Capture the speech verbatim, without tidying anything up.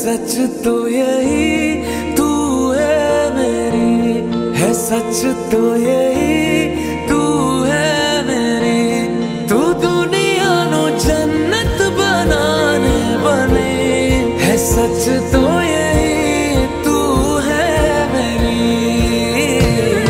सच तो यही तू है मेरी, है सच तो यही तू है मेरी। तू दुनिया नो जन्नत बनाने बने, है सच तो